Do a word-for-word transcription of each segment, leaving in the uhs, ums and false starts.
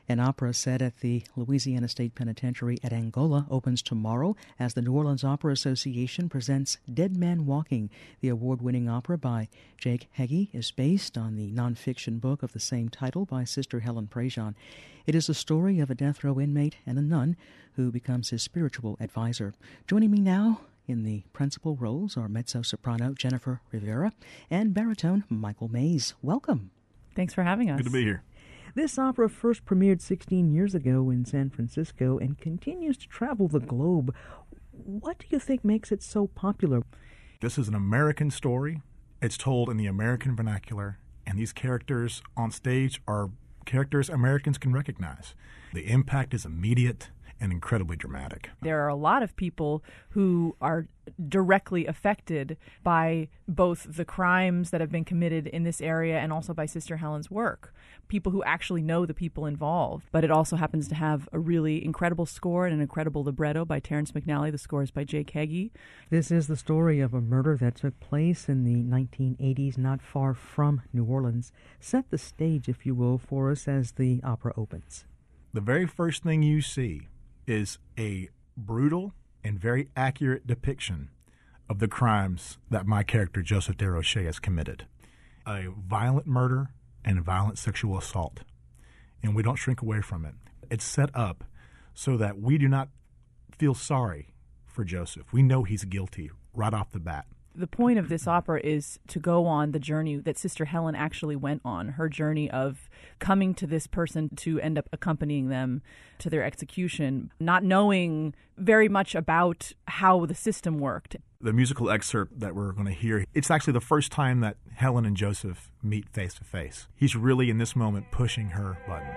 An opera set at the Louisiana State Penitentiary at Angola opens tomorrow as the New Orleans Opera Association presents Dead Man Walking. The award-winning opera by Jake Heggie is based on the nonfiction book of the same title by Sister Helen Prejean. It is a story of a death row inmate and a nun who becomes his spiritual advisor. Joining me now in the principal roles are mezzo-soprano Jennifer Rivera and baritone Michael Mays. Welcome. Thanks for having us. Good to be here. This opera first premiered sixteen years ago in San Francisco and continues to travel the globe. What do you think makes it so popular? This is an American story. It's told in the American vernacular, and these characters on stage are characters Americans can recognize. The impact is immediate and incredibly dramatic. There are a lot of people who are directly affected by both the crimes that have been committed in this area and also by Sister Helen's work. People who actually know the people involved. But it also happens to have a really incredible score and an incredible libretto by Terrence McNally. The score is by Jake Heggie. This is the story of a murder that took place in the nineteen eighties, not far from New Orleans. Set the stage, if you will, for us as the opera opens. The very first thing you see is a brutal and very accurate depiction of the crimes that my character, Joseph Desrochers, has committed. A violent murder and a violent sexual assault. And we don't shrink away from it. It's set up so that we do not feel sorry for Joseph. We know he's guilty right off the bat. The point of this opera is to go on the journey that Sister Helen actually went on, her journey of coming to this person to end up accompanying them to their execution, not knowing very much about how the system worked. The musical excerpt that we're going to hear, it's actually the first time that Helen and Joseph meet face to face. He's really in this moment pushing her buttons.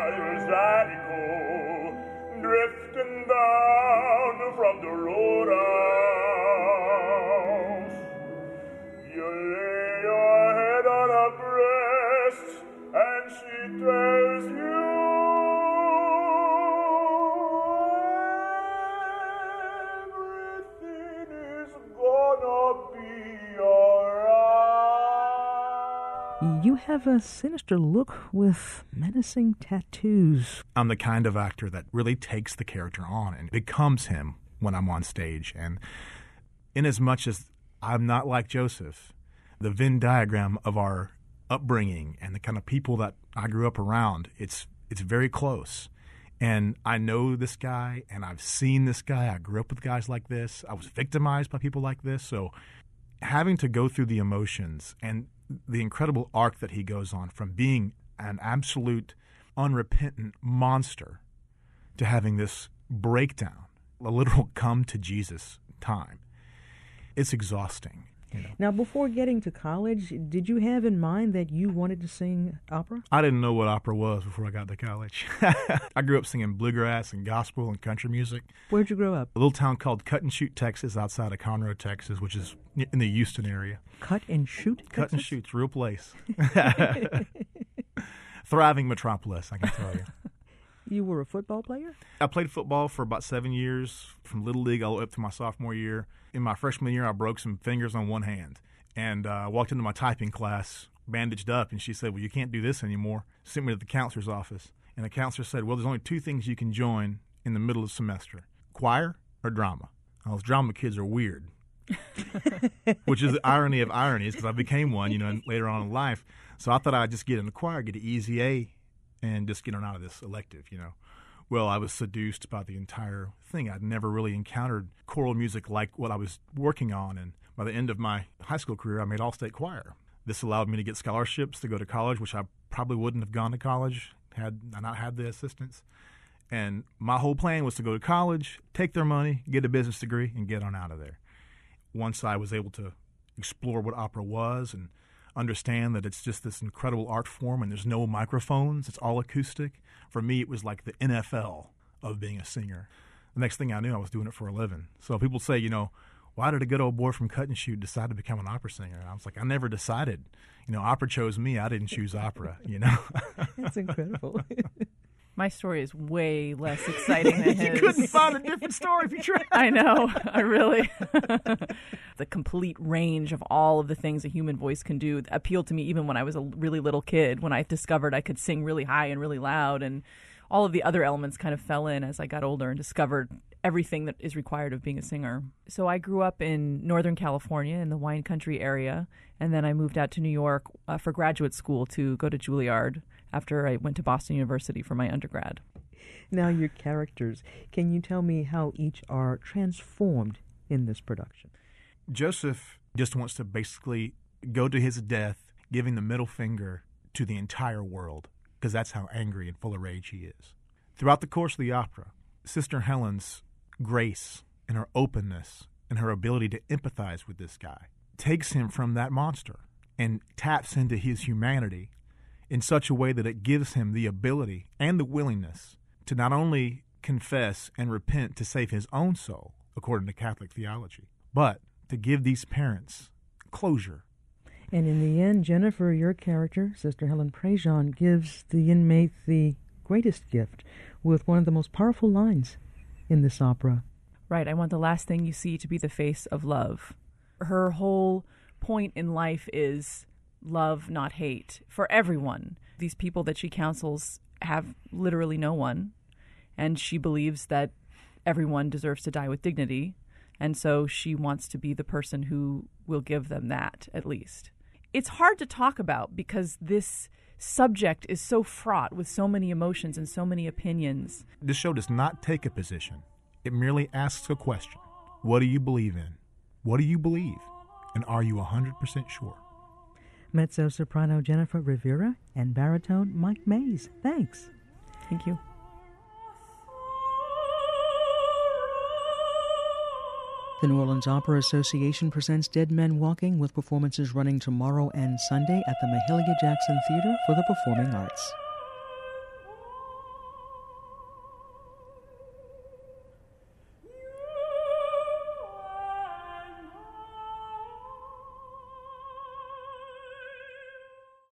Drifting down from the road. Tells you everything is gonna be alright. You have a sinister look with menacing tattoos. I'm the kind of actor that really takes the character on and becomes him when I'm on stage. And in as much as I'm not like Joseph, the Venn diagram of our upbringing and the kind of people that I grew up around, it's it's very close. And I know this guy, and I've seen this guy. I grew up with guys like this. I was victimized by people like this. So having to go through the emotions and the incredible arc that he goes on from being an absolute unrepentant monster to having this breakdown, a literal come to Jesus time, it's exhausting. You know. Now, before getting to college, did you have in mind that you wanted to sing opera? I didn't know what opera was before I got to college. I grew up singing bluegrass and gospel and country music. Where'd you grow up? A little town called Cut and Shoot, Texas, outside of Conroe, Texas, which is in the Houston area. Cut and Shoot, Texas? Cut and Shoot's real place. Thriving metropolis, I can tell you. You were a football player? I played football for about seven years, from Little League all the way up to my sophomore year. In my freshman year, I broke some fingers on one hand. And I uh, walked into my typing class, bandaged up, and she said, well, you can't do this anymore. Sent me to the counselor's office. And the counselor said, well, there's only two things you can join in the middle of the semester, choir or drama. Those drama kids are weird, which is the irony of ironies, because I became one, you know, later on in life. So I thought I'd just get in the choir, get an easy A, and just get on out of this elective, you know. Well, I was seduced by the entire thing. I'd never really encountered choral music like what I was working on, and by the end of my high school career, I made all-state choir. This allowed me to get scholarships to go to college, which I probably wouldn't have gone to college had I not had the assistance. And my whole plan was to go to college, take their money, get a business degree, and get on out of there. Once I was able to explore what opera was and understand that it's just this incredible art form and there's no microphones, it's all acoustic. For me, it was like the N F L of being a singer. The next thing I knew, I was doing it for a living. So people say, you know, why did a good old boy from Cut and Shoot decide to become an opera singer? I was like, I never decided. You know, opera chose me. I didn't choose opera, you know. That's incredible. My story is way less exciting than his. You couldn't find a different story if you tried. I know. I really. the complete range of all of the things a human voice can do appealed to me even when I was a really little kid, when I discovered I could sing really high and really loud, and all of the other elements kind of fell in as I got older and discovered everything that is required of being a singer. So I grew up in Northern California in the wine country area, and then I moved out to New York uh, for graduate school to go to Juilliard after I went to Boston University for my undergrad. Now, your characters, can you tell me how each are transformed in this production? Joseph just wants to basically go to his death giving the middle finger to the entire world, because that's how angry and full of rage he is. Throughout the course of the opera, Sister Helen's grace and her openness and her ability to empathize with this guy takes him from that monster and taps into his humanity in such a way that it gives him the ability and the willingness to not only confess and repent to save his own soul, according to Catholic theology, but to give these parents closure. And in the end, Jennifer, your character, Sister Helen Prejean, gives the inmate the greatest gift with one of the most powerful lines in this opera. Right, I want the last thing you see to be the face of love. Her whole point in life is love, not hate, for everyone. These people that she counsels have literally no one, and she believes that everyone deserves to die with dignity, and so she wants to be the person who will give them that, at least. It's hard to talk about because this subject is so fraught with so many emotions and so many opinions. This show does not take a position. It merely asks a question. What do you believe in? What do you believe? And are you one hundred percent sure? Mezzo-soprano Jennifer Rivera and baritone Mike Mays. Thanks. Thank you. The New Orleans Opera Association presents Dead Men Walking with performances running tomorrow and Sunday at the Mahalia Jackson Theater for the Performing Arts.